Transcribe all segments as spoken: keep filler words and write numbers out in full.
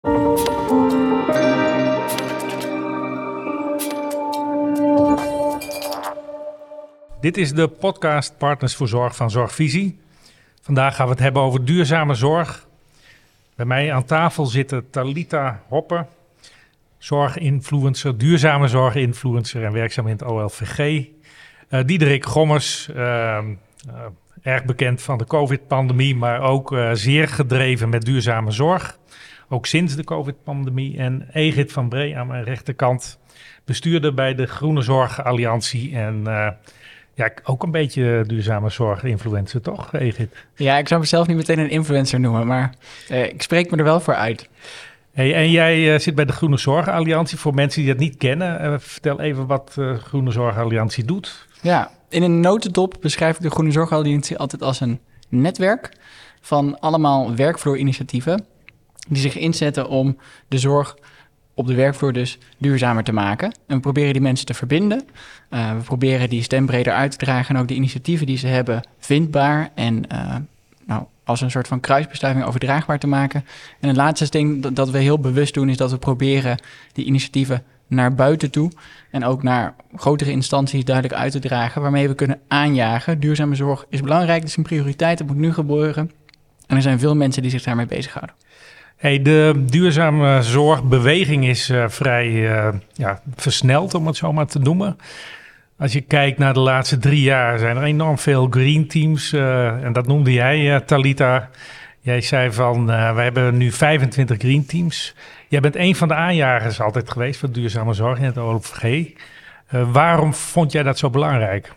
Dit is de podcast Partners voor Zorg van Zorgvisie. Vandaag gaan we het hebben over duurzame zorg. Bij mij aan tafel zitten Talita Hoppe, zorginfluencer, duurzame zorginfluencer en werkzaam in het O L V G. Uh, Diederik Gommers, uh, uh, erg bekend van de COVID-pandemie, maar ook uh, zeer gedreven met duurzame zorg. Ook sinds de COVID-pandemie. En Egid van Bree aan mijn rechterkant, bestuurder bij de Groene Zorg Alliantie en uh, ja, ook een beetje duurzame zorg-influencer, toch, Egid? Ja, ik zou mezelf niet meteen een influencer noemen, maar uh, ik spreek me er wel voor uit. Hey, en jij uh, zit bij de Groene Zorg Alliantie. Voor mensen die dat niet kennen, uh, vertel even wat de uh, Groene Zorg Alliantie doet. Ja, in een notendop beschrijf ik de Groene Zorg Alliantie altijd als een netwerk van allemaal werkvloerinitiatieven die zich inzetten om de zorg op de werkvloer dus duurzamer te maken. En we proberen die mensen te verbinden. Uh, we proberen die stem breder uit te dragen en ook de initiatieven die ze hebben vindbaar en uh, nou, als een soort van kruisbestuiving overdraagbaar te maken. En het laatste ding dat, dat we heel bewust doen is dat we proberen die initiatieven naar buiten toe en ook naar grotere instanties duidelijk uit te dragen, waarmee we kunnen aanjagen. Duurzame zorg is belangrijk, het is een prioriteit, het moet nu gebeuren. En er zijn veel mensen die zich daarmee bezighouden. Hey, de duurzame zorgbeweging is uh, vrij uh, ja, versneld, om het zo maar te noemen. Als je kijkt naar de laatste drie jaar zijn er enorm veel green teams. Uh, en dat noemde jij, uh, Talita. Jij zei van, uh, we hebben nu vijfentwintig green teams. Jij bent een van de aanjagers altijd geweest voor duurzame zorg in het O L V G. Uh, waarom vond jij dat zo belangrijk?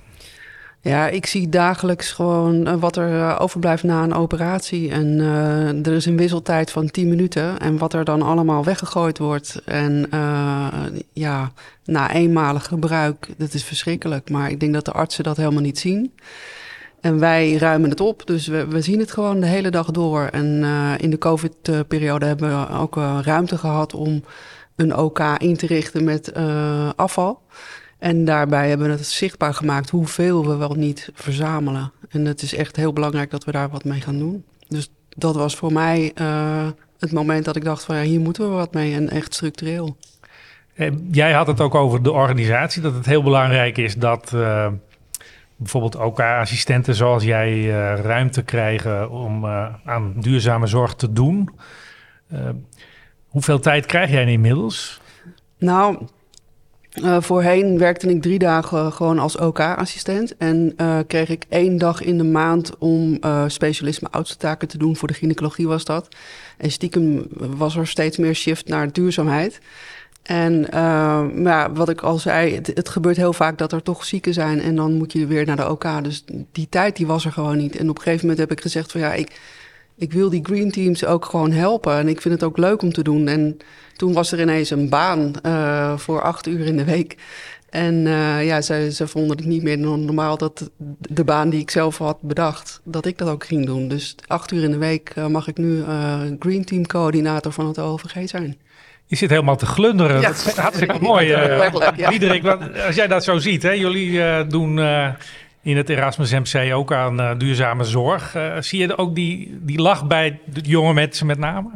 Ja, ik zie dagelijks gewoon uh, wat er uh, overblijft na een operatie. En uh, er is een wisseltijd van tien minuten. En wat er dan allemaal weggegooid wordt. En uh, ja, na eenmalig gebruik, dat is verschrikkelijk. Maar ik denk dat de artsen dat helemaal niet zien. En wij ruimen het op, dus we, we zien het gewoon de hele dag door. En uh, in de COVID-periode hebben we ook uh, ruimte gehad om een O K in te richten met uh, afval. En daarbij hebben we het zichtbaar gemaakt hoeveel we wel niet verzamelen. En het is echt heel belangrijk dat we daar wat mee gaan doen. Dus dat was voor mij uh, het moment dat ik dacht van ja, hier moeten we wat mee en echt structureel. Eh, jij had het ook over de organisatie, dat het heel belangrijk is dat uh, bijvoorbeeld O K-assistenten zoals jij uh, ruimte krijgen om uh, aan duurzame zorg te doen. Uh, hoeveel tijd krijg jij inmiddels? Nou, Uh, voorheen werkte ik drie dagen gewoon als O K-assistent. En uh, kreeg ik één dag in de maand om uh, specialisme oudste taken te doen. Voor de gynaecologie was dat. En stiekem was er steeds meer shift naar duurzaamheid. En uh, ja, wat ik al zei, het, het gebeurt heel vaak dat er toch zieken zijn. En dan moet je weer naar de O K. Dus die tijd die was er gewoon niet. En op een gegeven moment heb ik gezegd van ja, ik... Ik wil die green teams ook gewoon helpen. En ik vind het ook leuk om te doen. En toen was er ineens een baan uh, voor acht uur in de week. En uh, ja, ze, ze vonden het niet meer normaal dat de baan die ik zelf had bedacht, dat ik dat ook ging doen. Dus acht uur in de week uh, mag ik nu uh, green team coördinator van het O L V G zijn. Je zit helemaal te glunderen. Ja. Dat is hartstikke mooi. Uh, ja. Diederik, als jij dat zo ziet, hè, jullie uh, doen... Uh, in het Erasmus M C ook aan uh, duurzame zorg. Uh, zie je ook die, die lach bij de jonge mensen met name?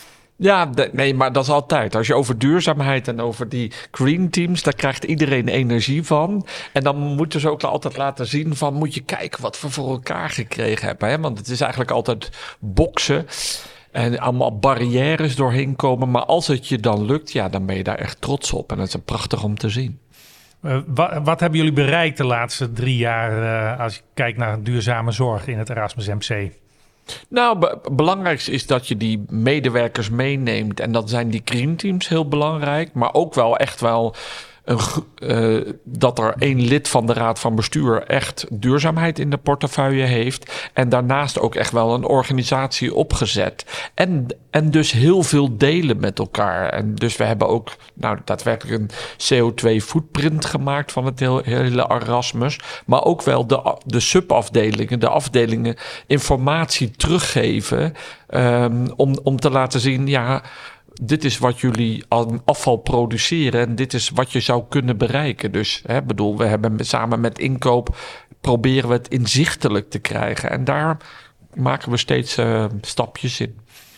Ja, de, nee, maar dat is altijd. Als je over duurzaamheid en over die green teams, daar krijgt iedereen energie van. En dan moeten ze ook altijd laten zien van, moet je kijken wat we voor elkaar gekregen hebben. Hè? Want het is eigenlijk altijd boksen en allemaal barrières doorheen komen. Maar als het je dan lukt, ja, dan ben je daar echt trots op. En dat is prachtig om te zien. Uh, wat, wat hebben jullie bereikt de laatste drie jaar uh, als je kijkt naar duurzame zorg in het Erasmus M C? Nou, be- belangrijkste is dat je die medewerkers meeneemt. En dan zijn die green teams heel belangrijk. Maar ook wel echt wel een, uh, dat er één lid van de raad van bestuur echt duurzaamheid in de portefeuille heeft. En daarnaast ook echt wel een organisatie opgezet. En, en dus heel veel delen met elkaar. En dus we hebben ook nou, daadwerkelijk een C O twee footprint gemaakt van het heel, hele Erasmus. Maar ook wel de, de subafdelingen, de afdelingen informatie teruggeven. Um, om, om te laten zien, ja, dit is wat jullie aan afval produceren en dit is wat je zou kunnen bereiken. Dus, hè, bedoel, we hebben samen met inkoop proberen we het inzichtelijk te krijgen. En daar maken we steeds uh, stapjes in.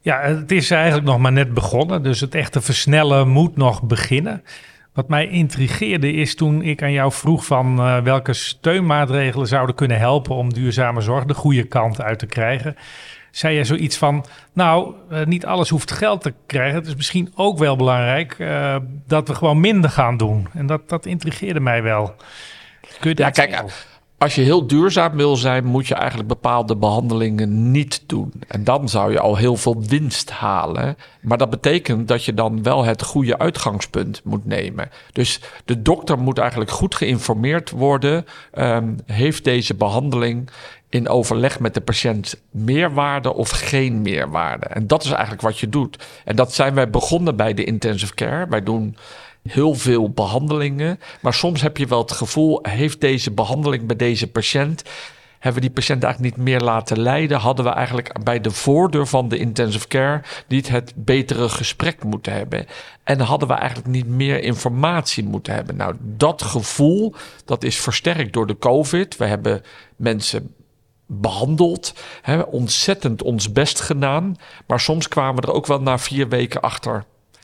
Ja, het is eigenlijk nog maar net begonnen. Dus het echte versnellen moet nog beginnen. Wat mij intrigeerde is toen ik aan jou vroeg van uh, welke steunmaatregelen zouden kunnen helpen om duurzame zorg de goede kant uit te krijgen. Zei je zoiets van, nou, uh, niet alles hoeft geld te krijgen. Het is misschien ook wel belangrijk uh, dat we gewoon minder gaan doen. En dat, dat intrigeerde mij wel. Kun je Ja, dat kijk, zeggen? als je heel duurzaam wil zijn, moet je eigenlijk bepaalde behandelingen niet doen. En dan zou je al heel veel winst halen. Maar dat betekent dat je dan wel het goede uitgangspunt moet nemen. Dus de dokter moet eigenlijk goed geïnformeerd worden. Um, heeft deze behandeling in overleg met de patiënt meerwaarde of geen meerwaarde? En dat is eigenlijk wat je doet. En dat zijn wij begonnen bij de intensive care. Wij doen heel veel behandelingen. Maar soms heb je wel het gevoel, heeft deze behandeling bij deze patiënt, hebben we die patiënt eigenlijk niet meer laten lijden? Hadden we eigenlijk bij de voordeur van de intensive care niet het betere gesprek moeten hebben? En hadden we eigenlijk niet meer informatie moeten hebben? Nou, dat gevoel, dat is versterkt door de COVID. We hebben mensen behandeld, hè, ontzettend ons best gedaan. Maar soms kwamen we er ook wel na vier weken achter.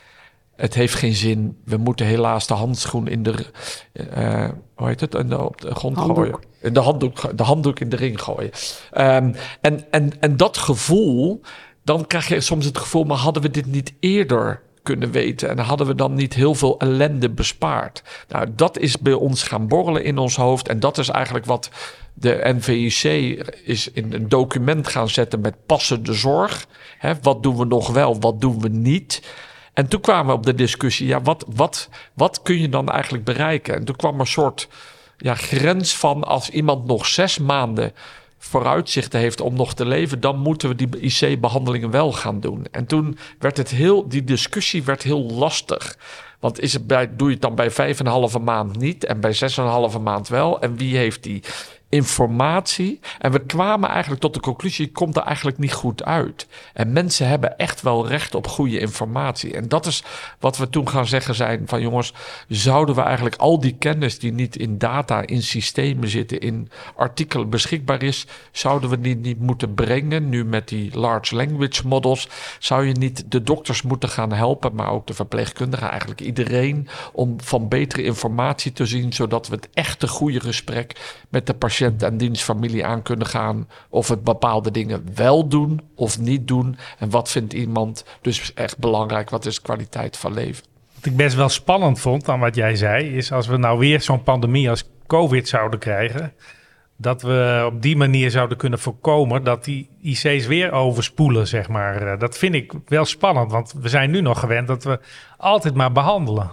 Het heeft geen zin. We moeten helaas de handschoen in de, uh, hoe heet het, in de, op de grond Handdoek. gooien. De handdoek, de handdoek in de ring gooien. Um, en, en, en dat gevoel, dan krijg je soms het gevoel, maar hadden we dit niet eerder kunnen weten en hadden we dan niet heel veel ellende bespaard? Nou, dat is bij ons gaan borrelen in ons hoofd en dat is eigenlijk wat de N V I C is in een document gaan zetten met passende zorg. Hè, wat doen we nog wel, wat doen we niet? En toen kwamen we op de discussie, ja, wat, wat, wat kun je dan eigenlijk bereiken? En toen kwam er een soort ja, grens van, als iemand nog zes maanden vooruitzichten heeft om nog te leven, dan moeten we die I C-behandelingen wel gaan doen. En toen werd het heel, die discussie werd heel lastig. Want is het bij, doe je het dan bij vijf en een halve maand niet en bij zes en een halve maand wel? En wie heeft die informatie? En we kwamen eigenlijk tot de conclusie, komt er eigenlijk niet goed uit. En mensen hebben echt wel recht op goede informatie. En dat is wat we toen gaan zeggen zijn van jongens, zouden we eigenlijk al die kennis die niet in data, in systemen zitten, in artikelen beschikbaar is, zouden we die niet moeten brengen? Nu met die large language models, zou je niet de dokters moeten gaan helpen, maar ook de verpleegkundigen, eigenlijk iedereen, om van betere informatie te zien, zodat we het echte goede gesprek met de patiënt en dienstsfamilie aan kunnen gaan, of het bepaalde dingen wel doen of niet doen. En wat vindt iemand dus echt belangrijk? Wat is de kwaliteit van leven? Wat ik best wel spannend vond aan wat jij zei, is als we nou weer zo'n pandemie als COVID zouden krijgen, dat we op die manier zouden kunnen voorkomen dat die I C's weer overspoelen, zeg maar. Dat vind ik wel spannend, want we zijn nu nog gewend dat we altijd maar behandelen.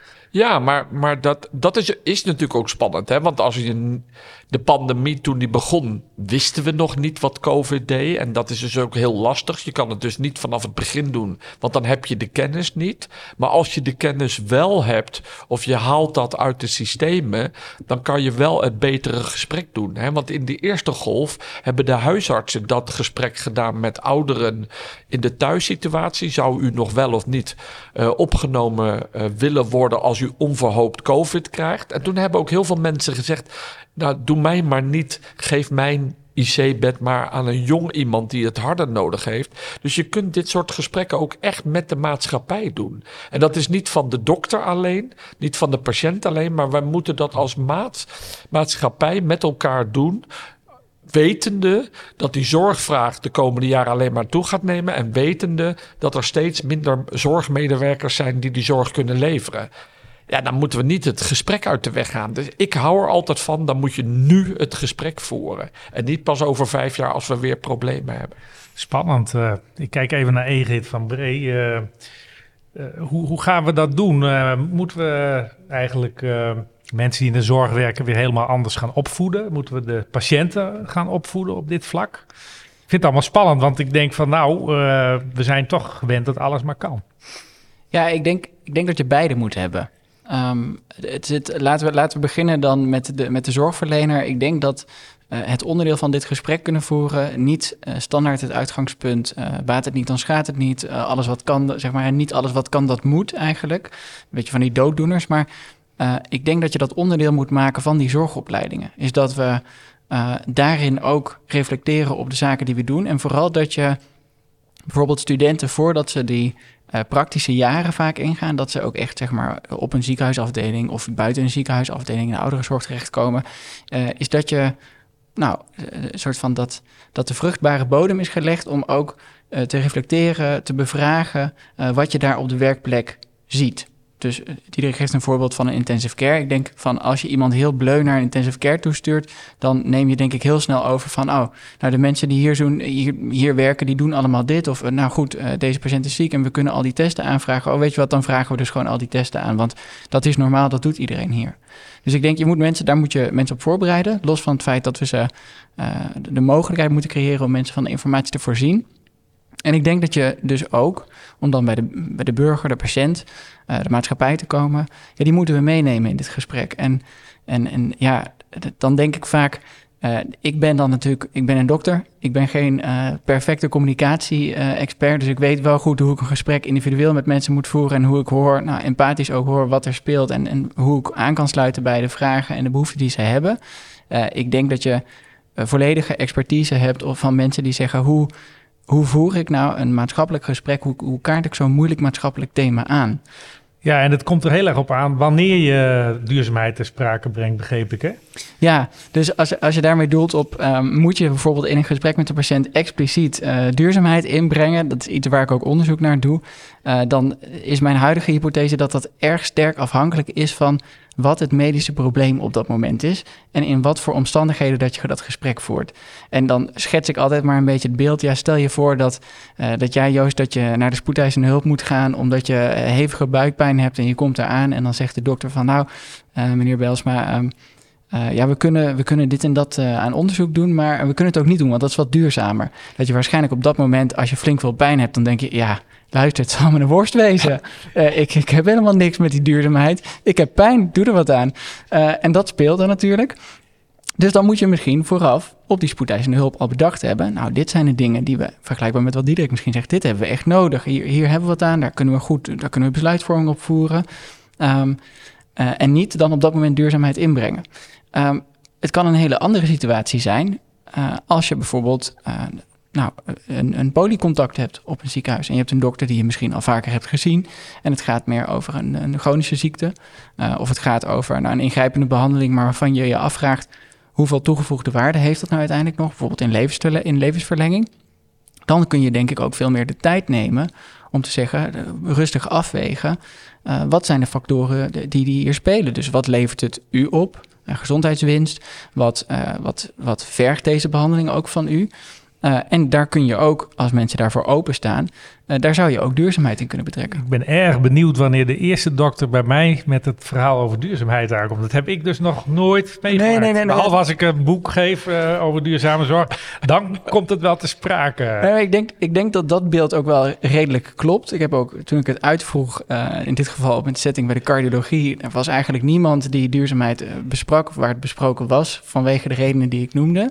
Ja, maar, maar dat, dat is, is natuurlijk ook spannend. Hè? Want als je de pandemie toen die begon, wisten we nog niet wat COVID deed. En dat is dus ook heel lastig. Je kan het dus niet vanaf het begin doen, want dan heb je de kennis niet. Maar als je de kennis wel hebt, of je haalt dat uit de systemen, dan kan je wel het betere gesprek doen. Hè? Want in de eerste golf hebben de huisartsen dat gesprek gedaan met ouderen in de thuissituatie. Zou u nog wel of niet uh, opgenomen uh, willen worden als u onverhoopt COVID krijgt? En toen hebben ook heel veel mensen gezegd, nou, doe mij maar niet, geef mijn I C-bed maar aan een jong iemand die het harder nodig heeft. Dus je kunt dit soort gesprekken ook echt met de maatschappij doen. En dat is niet van de dokter alleen, niet van de patiënt alleen, maar wij moeten dat als maat, maatschappij met elkaar doen, wetende dat die zorgvraag de komende jaren alleen maar toe gaat nemen en wetende dat er steeds minder zorgmedewerkers zijn die die zorg kunnen leveren. Ja, dan moeten we niet het gesprek uit de weg gaan. Dus ik hou er altijd van, dan moet je nu het gesprek voeren. En niet pas over vijf jaar als we weer problemen hebben. Spannend. Uh, ik kijk even naar Egrid van Bree. Uh, uh, hoe, hoe gaan we dat doen? Uh, moeten we eigenlijk uh, mensen die in de zorg werken weer helemaal anders gaan opvoeden? Moeten we de patiënten gaan opvoeden op dit vlak? Ik vind het allemaal spannend, want ik denk van nou, uh, we zijn toch gewend dat alles maar kan. Ja, ik denk, ik denk dat je beide moet hebben. Um, het, het, laten, we, laten we beginnen dan met de, met de zorgverlener. Ik denk dat uh, het onderdeel van dit gesprek kunnen voeren niet uh, standaard het uitgangspunt, uh, baat het niet, dan schaadt het niet. Uh, alles wat kan, zeg maar, niet alles wat kan, dat moet eigenlijk. Een beetje van die dooddoeners. Maar uh, ik denk dat je dat onderdeel moet maken van die zorgopleidingen. Is dat we uh, daarin ook reflecteren op de zaken die we doen. En vooral dat je bijvoorbeeld studenten voordat ze die uh, praktische jaren vaak ingaan, dat ze ook echt zeg maar op een ziekenhuisafdeling of buiten een ziekenhuisafdeling in de ouderenzorg terechtkomen, uh, is dat je nou een soort van dat, dat de vruchtbare bodem is gelegd om ook uh, te reflecteren, te bevragen uh, wat je daar op de werkplek ziet. Dus uh, Diederik geeft een voorbeeld van een intensive care. Ik denk van als je iemand heel bleu naar een intensive care toestuurt, dan neem je denk ik heel snel over van, oh, nou de mensen die hier, doen, hier, hier werken, die doen allemaal dit. Of uh, nou goed, uh, deze patiënt is ziek en we kunnen al die testen aanvragen. Oh, weet je wat, dan vragen we dus gewoon al die testen aan. Want dat is normaal, dat doet iedereen hier. Dus ik denk, je moet mensen, daar moet je mensen op voorbereiden. Los van het feit dat we ze uh, de mogelijkheid moeten creëren om mensen van de informatie te voorzien. En ik denk dat je dus ook, om dan bij de, bij de burger, de patiënt, uh, de maatschappij te komen, ja, die moeten we meenemen in dit gesprek. En, en, en ja, dan denk ik vaak, uh, ik ben dan natuurlijk, ik ben een dokter, ik ben geen uh, perfecte communicatie-expert, dus ik weet wel goed hoe ik een gesprek individueel met mensen moet voeren en hoe ik hoor, nou, empathisch ook hoor wat er speelt en, en hoe ik aan kan sluiten bij de vragen en de behoeften die ze hebben. Uh, ik denk dat je uh, volledige expertise hebt of van mensen die zeggen, hoe Hoe voer ik nou een maatschappelijk gesprek? Hoe, hoe kaart ik zo'n moeilijk maatschappelijk thema aan? Ja, en het komt er heel erg op aan wanneer je duurzaamheid ter sprake brengt, begreep ik, hè? Ja, dus als, als je daarmee doelt op, um, moet je bijvoorbeeld in een gesprek met de patiënt expliciet uh, duurzaamheid inbrengen, dat is iets waar ik ook onderzoek naar doe, uh, dan is mijn huidige hypothese dat dat erg sterk afhankelijk is van wat het medische probleem op dat moment is en in wat voor omstandigheden dat je dat gesprek voert. En dan schets ik altijd maar een beetje het beeld. Ja, stel je voor dat, uh, dat jij, Joost, dat je naar de spoedeisende hulp moet gaan omdat je uh, hevige buikpijn hebt en je komt eraan en dan zegt de dokter van, nou, uh, meneer Bijlsma, um, Uh, ja, we kunnen, we kunnen dit en dat uh, aan onderzoek doen, maar we kunnen het ook niet doen, want dat is wat duurzamer. Dat je waarschijnlijk op dat moment, als je flink veel pijn hebt, dan denk je, ja, luister, het zal me een worst wezen. Uh, ik, ik heb helemaal niks met die duurzaamheid. Ik heb pijn, doe er wat aan. Uh, en dat speelt dan natuurlijk. Dus dan moet je misschien vooraf op die spoedeisende hulp al bedacht hebben. Nou, dit zijn de dingen die we, vergelijkbaar met wat Diederik misschien zegt, dit hebben we echt nodig. Hier, hier hebben we wat aan, daar kunnen we goed, daar kunnen we besluitvorming op voeren. Um, uh, en niet dan op dat moment duurzaamheid inbrengen. Um, het kan een hele andere situatie zijn uh, als je bijvoorbeeld uh, nou, een, een polycontact hebt op een ziekenhuis en je hebt een dokter die je misschien al vaker hebt gezien en het gaat meer over een, een chronische ziekte uh, of het gaat over nou, een ingrijpende behandeling, maar waarvan je je afvraagt hoeveel toegevoegde waarde heeft dat nou uiteindelijk nog, bijvoorbeeld in, levensverle- in levensverlenging. Dan kun je denk ik ook veel meer de tijd nemen om te zeggen, uh, rustig afwegen, uh, wat zijn de factoren die, die hier spelen? Dus wat levert het u op? Uh, gezondheidswinst, wat, uh, wat, wat vergt deze behandeling ook van u? Uh, en daar kun je ook, als mensen daarvoor openstaan, uh, daar zou je ook duurzaamheid in kunnen betrekken. Ik ben erg benieuwd wanneer de eerste dokter bij mij met het verhaal over duurzaamheid aankomt. Dat heb ik dus nog nooit meegemaakt. Nee, nee, nee, Behalve nee. als ik een boek geef uh, over duurzame zorg, dan komt het wel te sprake. Nee, ik, denk, ik denk dat dat beeld ook wel redelijk klopt. Ik heb ook, toen ik het uitvroeg, uh, in dit geval op een setting bij de cardiologie, er was eigenlijk niemand die duurzaamheid uh, besprak, of waar het besproken was, vanwege de redenen die ik noemde.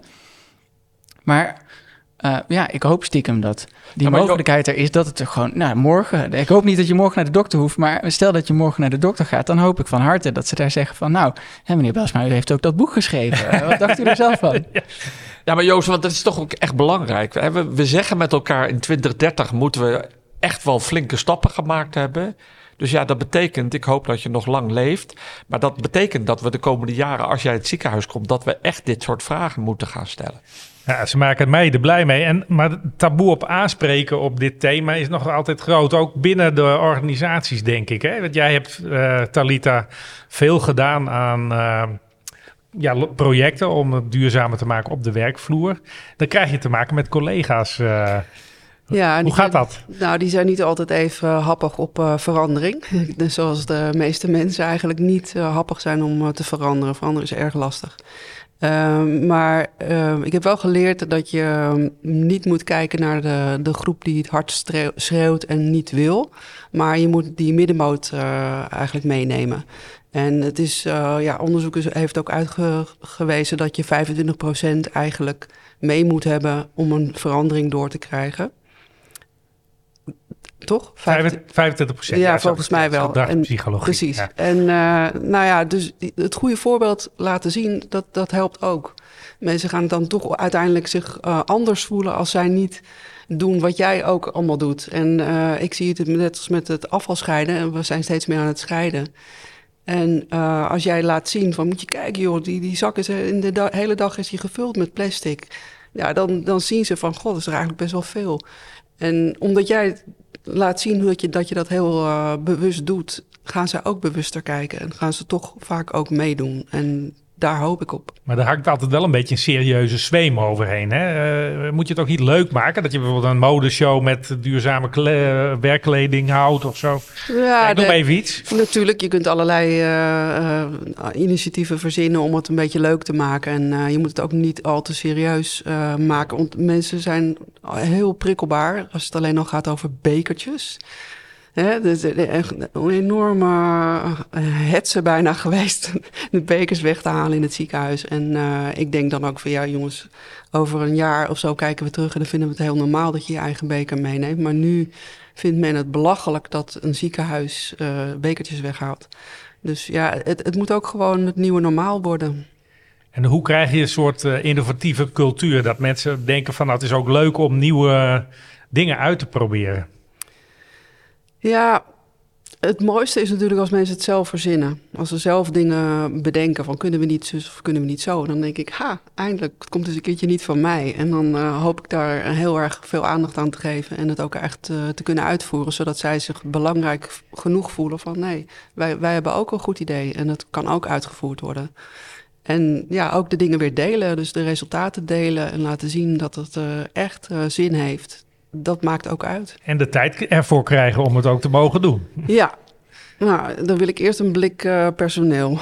Maar Uh, ja, ik hoop stiekem dat die ja, mogelijkheid er is dat het er gewoon, nou, morgen, ik hoop niet dat je morgen naar de dokter hoeft, maar stel dat je morgen naar de dokter gaat, dan hoop ik van harte dat ze daar zeggen van, nou, hè, meneer Bijlsma, u heeft ook dat boek geschreven. Wat dacht u er zelf van? Ja, maar Joost, want dat is toch ook echt belangrijk. We, we zeggen met elkaar in twintig dertig moeten we echt wel flinke stappen gemaakt hebben. Dus ja, dat betekent, ik hoop dat je nog lang leeft, maar dat betekent dat we de komende jaren, als jij het ziekenhuis komt, dat we echt dit soort vragen moeten gaan stellen. Ja, ze maken mij er blij mee. En, maar het taboe op aanspreken op dit thema is nog altijd groot. Ook binnen de organisaties, denk ik. Hè? Want jij hebt, uh, Talita, veel gedaan aan uh, ja, projecten om het duurzamer te maken op de werkvloer. Dan krijg je te maken met collega's. Uh, ja, hoe gaat dat? Zijn, nou, die zijn niet altijd even happig op uh, verandering. Dus zoals de meeste mensen eigenlijk niet uh, happig zijn om uh, te veranderen. Veranderen is erg lastig. Uh, maar uh, ik heb wel geleerd dat je uh, niet moet kijken naar de, de groep die het hard streeuw, schreeuwt en niet wil. Maar je moet die middenmoot uh, eigenlijk meenemen. En het is, uh, ja, onderzoek is, heeft ook uitgewezen dat je vijfentwintig procent eigenlijk mee moet hebben om een verandering door te krijgen. Toch? vijfentwintig procent. Ja, ja, volgens mij wel. En, psychologie. Precies. Ja. En uh, nou ja, dus het goede voorbeeld laten zien, dat, dat helpt ook. Mensen gaan dan toch uiteindelijk zich uh, anders voelen als zij niet doen wat jij ook allemaal doet. En uh, ik zie het net als met het afvalscheiden. En we zijn steeds meer aan het scheiden. En uh, als jij laat zien van, moet je kijken joh, die, die zak is in de da- hele dag is die gevuld met plastic. Ja, dan, dan zien ze van, god, dat is er eigenlijk best wel veel. En omdat jij laat zien dat je dat, je dat heel uh, bewust doet, gaan ze ook bewuster kijken. En gaan ze toch vaak ook meedoen. En daar hoop ik op. Maar daar hangt altijd wel een beetje een serieuze zweem overheen. Hè? Uh, moet je het ook niet leuk maken? Dat je bijvoorbeeld een modeshow met duurzame kle- werkkleding houdt of zo? Ja, ik noem even iets. Natuurlijk, je kunt allerlei uh, uh, initiatieven verzinnen om het een beetje leuk te maken. En uh, je moet het ook niet al te serieus uh, maken. Want mensen zijn heel prikkelbaar als het alleen nog gaat over bekertjes. Ja, dus een enorme hetze bijna geweest de bekers weg te halen in het ziekenhuis. En uh, ik denk dan ook van ja jongens, over een jaar of zo kijken we terug en dan vinden we het heel normaal dat je je eigen beker meeneemt. Maar nu vindt men het belachelijk dat een ziekenhuis uh, bekertjes weghaalt. Dus ja, het, het moet ook gewoon het nieuwe normaal worden. En hoe krijg je een soort uh, innovatieve cultuur? Dat mensen denken van nou, het is ook leuk om nieuwe uh, dingen uit te proberen. Ja, het mooiste is natuurlijk als mensen het zelf verzinnen. Als ze zelf dingen bedenken van kunnen we niet zus of kunnen we niet zo. Dan denk ik, ha, eindelijk, het komt dus een keertje niet van mij. En dan uh, hoop ik daar heel erg veel aandacht aan te geven. En het ook echt uh, te kunnen uitvoeren. Zodat zij zich belangrijk genoeg voelen van nee, wij, wij hebben ook een goed idee. En het kan ook uitgevoerd worden. En ja, ook de dingen weer delen. Dus de resultaten delen en laten zien dat het uh, echt uh, zin heeft. Dat maakt ook uit. En de tijd ervoor krijgen om het ook te mogen doen. Ja, nou, dan wil ik eerst een blik uh, personeel.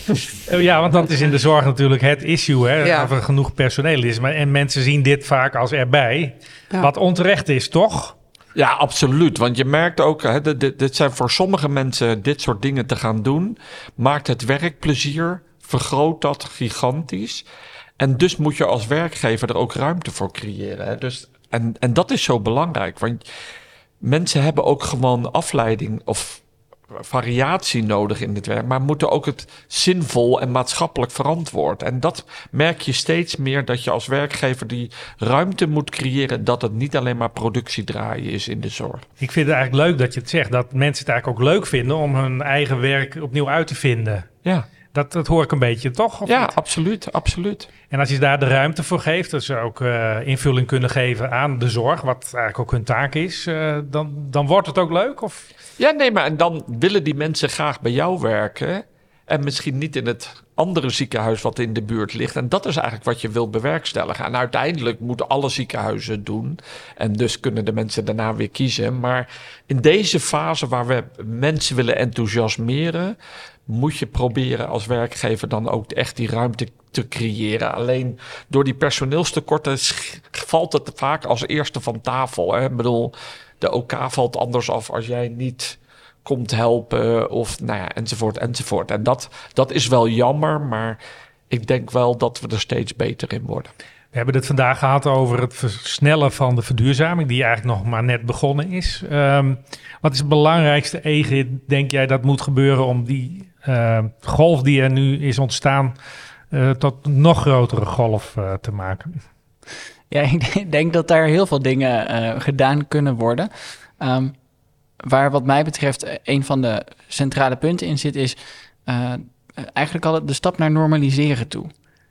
Ja, want dat is in de zorg natuurlijk het issue, hè? Ja. Of er genoeg personeel is. Maar, en mensen zien dit vaak als erbij. Ja. Wat onterecht is, toch? Ja, absoluut. Want je merkt ook, hè, dit, dit, dit zijn voor sommige mensen dit soort dingen te gaan doen. Maakt het werkplezier, vergroot dat gigantisch. En dus moet je als werkgever er ook ruimte voor creëren. Hè? Dus En, en dat is zo belangrijk, want mensen hebben ook gewoon afleiding of variatie nodig in het werk, maar moeten ook het zinvol en maatschappelijk verantwoord. En dat merk je steeds meer, dat je als werkgever die ruimte moet creëren, dat het niet alleen maar productie draaien is in de zorg. Ik vind het eigenlijk leuk dat je het zegt, dat mensen het eigenlijk ook leuk vinden om hun eigen werk opnieuw uit te vinden. Ja. Dat, dat hoor ik een beetje, toch? Of ja, niet? absoluut, absoluut. En als je daar de ruimte voor geeft, dat ze ook uh, invulling kunnen geven aan de zorg, wat eigenlijk ook hun taak is, uh, dan, dan wordt het ook leuk? Of? Ja, nee, maar en dan willen die mensen graag bij jou werken en misschien niet in het andere ziekenhuis wat in de buurt ligt. En dat is eigenlijk wat je wil bewerkstelligen. En uiteindelijk moeten alle ziekenhuizen het doen. En dus kunnen de mensen daarna weer kiezen. Maar in deze fase waar we mensen willen enthousiasmeren, moet je proberen als werkgever dan ook echt die ruimte te creëren. Alleen door die personeelstekorten valt het vaak als eerste van tafel. Hè? Ik bedoel, de O K valt anders af als jij niet komt helpen of nou ja, enzovoort, enzovoort. En dat, dat is wel jammer, maar ik denk wel dat we er steeds beter in worden. We hebben het vandaag gehad over het versnellen van de verduurzaming, die eigenlijk nog maar net begonnen is. Um, wat is het belangrijkste, Egid, denk jij dat moet gebeuren om die uh, golf die er nu is ontstaan uh, tot een nog grotere golf uh, te maken? Ja, ik denk dat daar heel veel dingen uh, gedaan kunnen worden. Um, waar wat mij betreft een van de centrale punten in zit, is uh, eigenlijk al de stap naar normaliseren toe.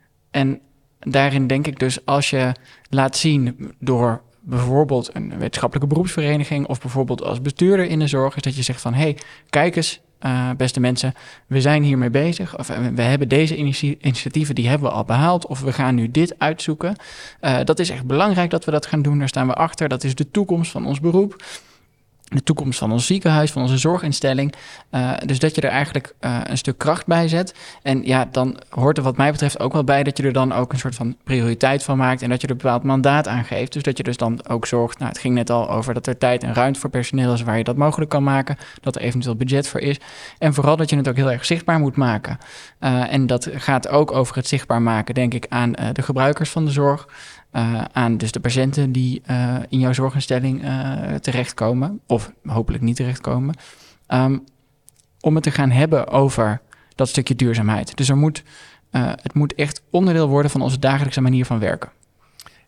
En daarin denk ik dus, als je laat zien door bijvoorbeeld een wetenschappelijke beroepsvereniging of bijvoorbeeld als bestuurder in de zorg, is dat je zegt van, hé, hey, kijk eens, uh, beste mensen, we zijn hiermee bezig. Of uh, we hebben deze initie- initiatieven, die hebben we al behaald. Of we gaan nu dit uitzoeken. Uh, dat is echt belangrijk dat we dat gaan doen. Daar staan we achter. Dat is de toekomst van ons beroep. De toekomst van ons ziekenhuis, van onze zorginstelling. Uh, dus dat je er eigenlijk uh, een stuk kracht bij zet. En ja, dan hoort er wat mij betreft ook wel bij dat je er dan ook een soort van prioriteit van maakt en dat je er een bepaald mandaat aan geeft. Dus dat je dus dan ook zorgt, nou het ging net al over dat er tijd en ruimte voor personeel is waar je dat mogelijk kan maken. Dat er eventueel budget voor is. En vooral dat je het ook heel erg zichtbaar moet maken. Uh, en dat gaat ook over het zichtbaar maken, denk ik, aan uh, de gebruikers van de zorg. Uh, aan dus de patiënten die uh, in jouw zorginstelling uh, terechtkomen, of hopelijk niet terechtkomen, um, om het te gaan hebben over dat stukje duurzaamheid. Dus er moet, uh, het moet echt onderdeel worden van onze dagelijkse manier van werken.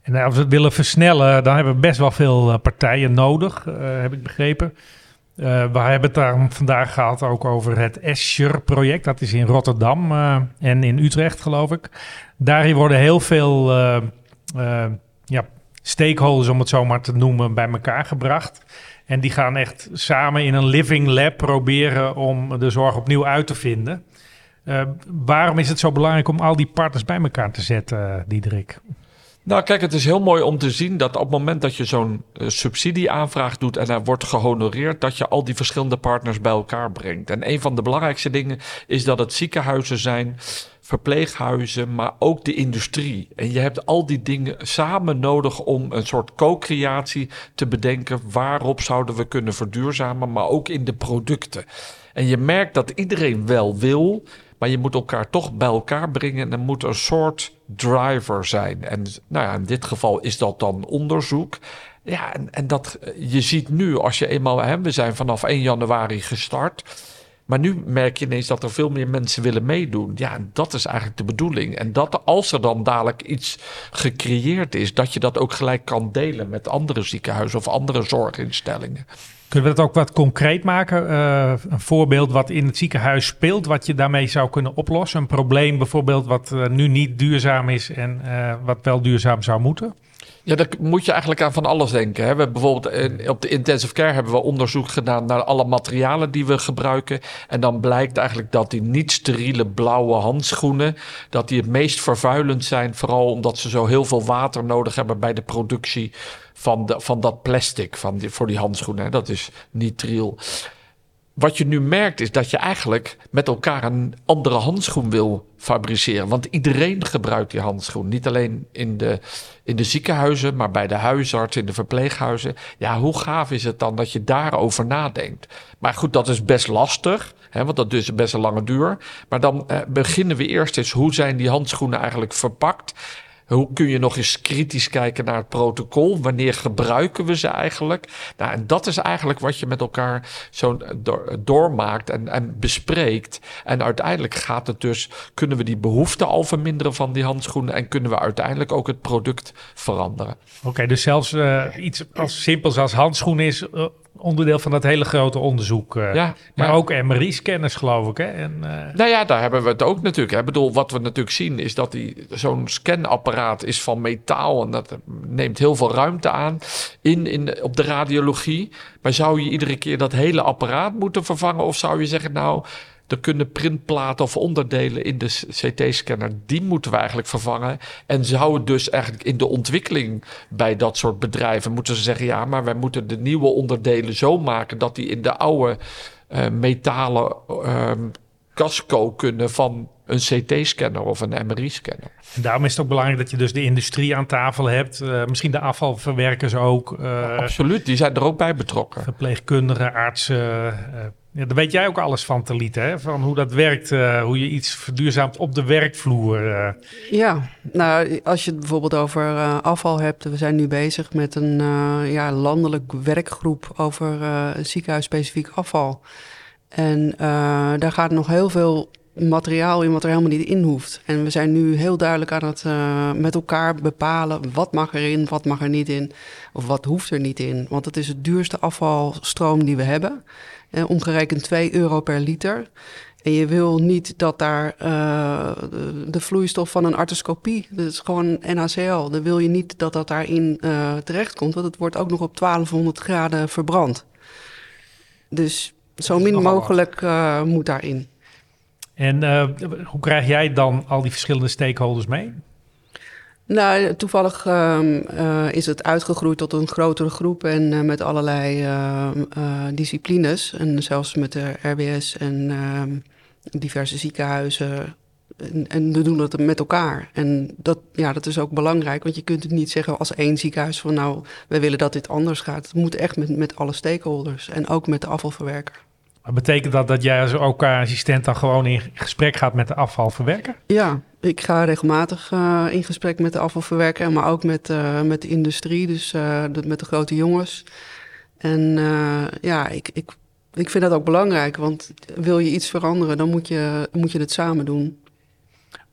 En als we het willen versnellen, dan hebben we best wel veel uh, partijen nodig, uh, heb ik begrepen. Uh, we hebben het daar vandaag gehad ook over het Escher-project. Dat is in Rotterdam uh, en in Utrecht, geloof ik. Daarin worden heel veel uh, uh, ja, stakeholders, om het zo maar te noemen, bij elkaar gebracht. En die gaan echt samen in een living lab proberen om de zorg opnieuw uit te vinden. Uh, waarom is het zo belangrijk om al die partners bij elkaar te zetten, uh, Diederik? Nou kijk, het is heel mooi om te zien dat op het moment dat je zo'n uh, subsidieaanvraag doet en er wordt gehonoreerd, dat je al die verschillende partners bij elkaar brengt. En een van de belangrijkste dingen is dat het ziekenhuizen zijn, verpleeghuizen, maar ook de industrie. En je hebt al die dingen samen nodig om een soort co-creatie te bedenken. Waarop zouden we kunnen verduurzamen, maar ook in de producten. En je merkt dat iedereen wel wil, maar je moet elkaar toch bij elkaar brengen en er moet een soort driver zijn. En nou ja, in dit geval is dat dan onderzoek. Ja, en, en dat je ziet nu, als je eenmaal, hè, we zijn vanaf één januari gestart, maar nu merk je ineens dat er veel meer mensen willen meedoen. Ja, en dat is eigenlijk de bedoeling. En dat als er dan dadelijk iets gecreëerd is, dat je dat ook gelijk kan delen met andere ziekenhuizen of andere zorginstellingen. Kunnen we dat ook wat concreet maken? Uh, een voorbeeld wat in het ziekenhuis speelt, wat je daarmee zou kunnen oplossen? Een probleem bijvoorbeeld wat uh, nu niet duurzaam is en uh, wat wel duurzaam zou moeten? Ja, daar moet je eigenlijk aan van alles denken. Hè. We hebben bijvoorbeeld in, op de intensive care hebben we onderzoek gedaan naar alle materialen die we gebruiken. En dan blijkt eigenlijk dat die niet-steriele blauwe handschoenen, dat die het meest vervuilend zijn. Vooral omdat ze zo heel veel water nodig hebben bij de productie van, de, van dat plastic van die, voor die handschoenen. Hè. Dat is nitriel. Wat je nu merkt is dat je eigenlijk met elkaar een andere handschoen wil fabriceren. Want iedereen gebruikt die handschoen. Niet alleen in de, in de ziekenhuizen, maar bij de huisarts, in de verpleeghuizen. Ja, hoe gaaf is het dan dat je daarover nadenkt? Maar goed, dat is best lastig, hè, want dat is best een lange duur. Maar dan eh, beginnen we eerst eens, hoe zijn die handschoenen eigenlijk verpakt? Hoe kun je nog eens kritisch kijken naar het protocol? Wanneer gebruiken we ze eigenlijk? Nou, en dat is eigenlijk wat je met elkaar zo door, doormaakt en, en bespreekt. En uiteindelijk gaat het dus, kunnen we die behoefte al verminderen van die handschoenen en kunnen we uiteindelijk ook het product veranderen. Oké, okay, dus zelfs uh, iets als simpels als handschoen is uh, onderdeel van dat hele grote onderzoek. Uh, ja, maar ja. ook M R I-scanners, geloof ik. Hè? En, uh... Nou ja, daar hebben we het ook natuurlijk. Ik bedoel, wat we natuurlijk zien is dat die, zo'n scanapparaat is van metaal en dat neemt heel veel ruimte aan in, in, op de radiologie. Maar zou je iedere keer dat hele apparaat moeten vervangen of zou je zeggen, nou, er kunnen printplaten of onderdelen in de C T-scanner, die moeten we eigenlijk vervangen. En zou het dus eigenlijk in de ontwikkeling bij dat soort bedrijven moeten ze zeggen, ja, maar wij moeten de nieuwe onderdelen zo maken dat die in de oude uh, metalen uh, casco kunnen van een C T-scanner of een M R I-scanner. En daarom is het ook belangrijk dat je dus de industrie aan tafel hebt. Uh, misschien de afvalverwerkers ook. Uh, ja, absoluut, die zijn er ook bij betrokken. Verpleegkundigen, artsen. Uh, ja, daar weet jij ook alles van, Talita, hè? Van hoe dat werkt, uh, hoe je iets verduurzaamt op de werkvloer. Uh. Ja, nou, als je het bijvoorbeeld over uh, afval hebt. We zijn nu bezig met een uh, ja, landelijk werkgroep over uh, ziekenhuisspecifiek afval. En uh, daar gaat nog heel veel materiaal in wat er helemaal niet in hoeft. En we zijn nu heel duidelijk aan het uh, met elkaar bepalen wat mag erin, wat mag er niet in, of wat hoeft er niet in. Want het is het duurste afvalstroom die we hebben. Uh, omgerekend twee euro per liter. En je wil niet dat daar uh, de, de vloeistof van een artroscopie, dat is gewoon N A C L, dan wil je niet dat dat daarin uh, terechtkomt, want het wordt ook nog op twaalfhonderd graden verbrand. Dus zo min mogelijk uh, moet daarin. En uh, hoe krijg jij dan al die verschillende stakeholders mee? Nou, toevallig uh, uh, is het uitgegroeid tot een grotere groep en uh, met allerlei uh, uh, disciplines. En zelfs met de R W S en uh, diverse ziekenhuizen. En, en we doen dat met elkaar. En dat, ja, dat is ook belangrijk, want je kunt het niet zeggen als één ziekenhuis van nou, wij willen dat dit anders gaat. Het moet echt met, met alle stakeholders en ook met de afvalverwerker. Maar betekent dat dat jij als O K-assistent dan gewoon in gesprek gaat met de afvalverwerker? Ja, ik ga regelmatig uh, in gesprek met de afvalverwerker, maar ook met, uh, met de industrie, dus uh, de, met de grote jongens. En uh, ja, ik, ik, ik vind dat ook belangrijk, want wil je iets veranderen, dan moet je, moet je het samen doen.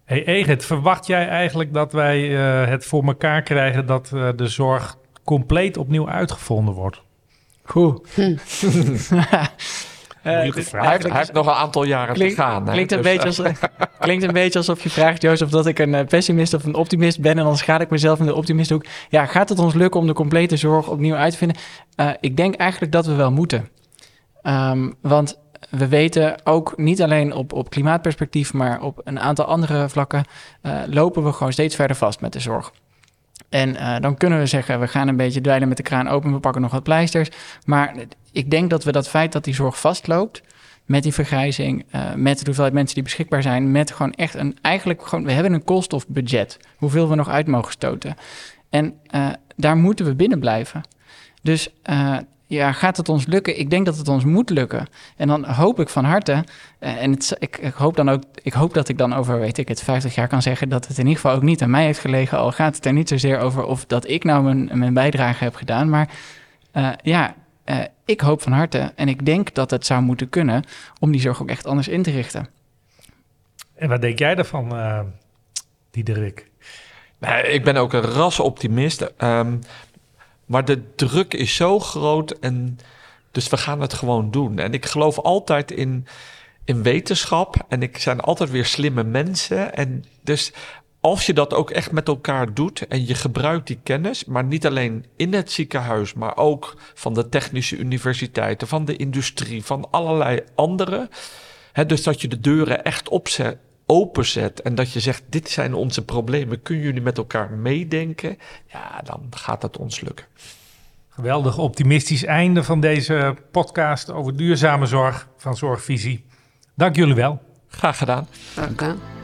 Hey Egert, verwacht jij eigenlijk dat wij uh, het voor elkaar krijgen dat uh, de zorg compleet opnieuw uitgevonden wordt? Goed. Hm. Uh, hij, heeft, hij heeft nog een aantal jaren Klink, te gaan. Klinkt een, dus, beetje als, klinkt een beetje alsof je vraagt, Jozef, of ik een pessimist of een optimist ben. En dan schaad ik mezelf in de optimisthoek. Ja, gaat het ons lukken om de complete zorg opnieuw uit te vinden? Uh, ik denk eigenlijk dat we wel moeten. Um, want we weten ook niet alleen op, op klimaatperspectief, maar op een aantal andere vlakken uh, lopen we gewoon steeds verder vast met de zorg. En uh, dan kunnen we zeggen, we gaan een beetje dweilen met de kraan open, we pakken nog wat pleisters. Maar ik denk dat we dat feit dat die zorg vastloopt, met die vergrijzing, uh, met de hoeveelheid mensen die beschikbaar zijn, met gewoon echt een, eigenlijk gewoon, we hebben een koolstofbudget, hoeveel we nog uit mogen stoten. En uh, daar moeten we binnen blijven. Dus uh, ja, gaat het ons lukken? Ik denk dat het ons moet lukken. En dan hoop ik van harte, uh, en het, ik, ik hoop dan ook, ik hoop dat ik dan over, weet ik het, vijftig jaar kan zeggen dat het in ieder geval ook niet aan mij heeft gelegen, al gaat het er niet zozeer over of dat ik nou mijn, mijn bijdrage heb gedaan, maar uh, ja, uh, ik hoop van harte en ik denk dat het zou moeten kunnen om die zorg ook echt anders in te richten. En wat denk jij daarvan, uh, Diederik? Nee, ik ben ook een rasoptimist. Um, maar de druk is zo groot en dus we gaan het gewoon doen. En ik geloof altijd in, in wetenschap en ik zijn altijd weer slimme mensen. En dus als je dat ook echt met elkaar doet en je gebruikt die kennis, maar niet alleen in het ziekenhuis, maar ook van de technische universiteiten, van de industrie, van allerlei andere. Hè, dus dat je de deuren echt opzet. openzet en dat je zegt, dit zijn onze problemen, kunnen jullie met elkaar meedenken? Ja, dan gaat het ons lukken. Geweldig optimistisch einde van deze podcast over duurzame zorg van Zorgvisie. Dank jullie wel. Graag gedaan. Graag gedaan.